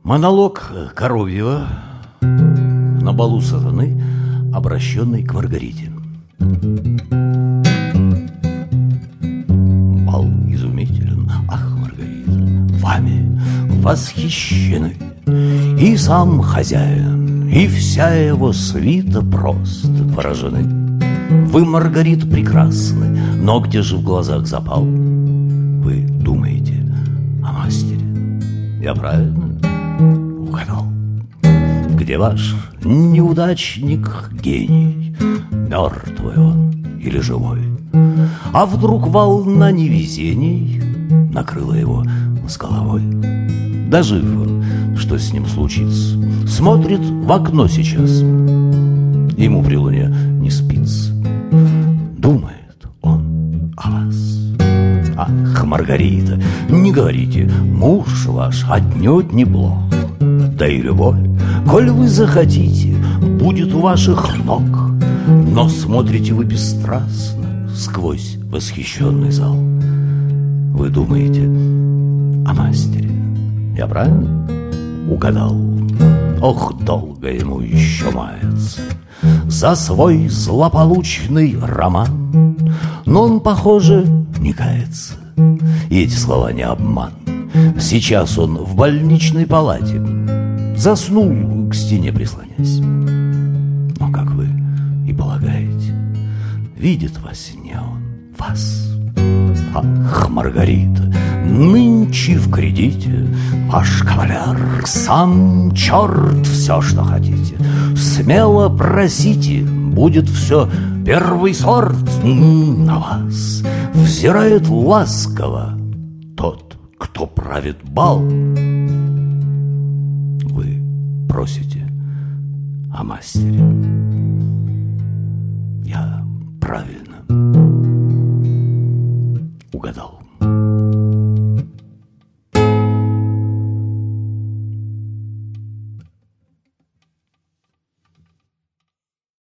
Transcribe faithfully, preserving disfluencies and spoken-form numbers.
Монолог Коровьева на балу сатаны, обращенный к Маргарите. Бал изумителен, ах, Маргарита, вами восхищены и сам хозяин, и вся его свита просто поражены. Вы, Маргарита, прекрасны, но где же в глазах запал? Вы думаете о мастере. Я правильно угадал? Где ваш неудачник гений? Мертвый он или живой? А вдруг волна невезений накрыла его с головой? Дожив он, что с ним случится, смотрит в окно сейчас. Ему при луне не спится. Думает он о вас. Ах, Маргарита, не говорите, муж ваш отнюдь не плох. Да и любовь, коль вы захотите, будет у ваших ног. Но смотрите вы бесстрастно сквозь восхищенный зал. Вы думаете о мастере. Я правильно угадал? Ох, долго ему еще мается за свой злополучный роман. Но он, похоже, не кается. И эти слова не обман. Сейчас он в больничной палате заснул, к стене прислонясь. Но, как вы и полагаете, видит во сне он вас. Ах, Маргарита, нынче в кредите ваш кавалер, сам черт, все, что хотите. Смело просите, будет все первый сорт. На вас взирает ласково тот, кто правит бал. Вы просите о мастере. Я правильно угадал.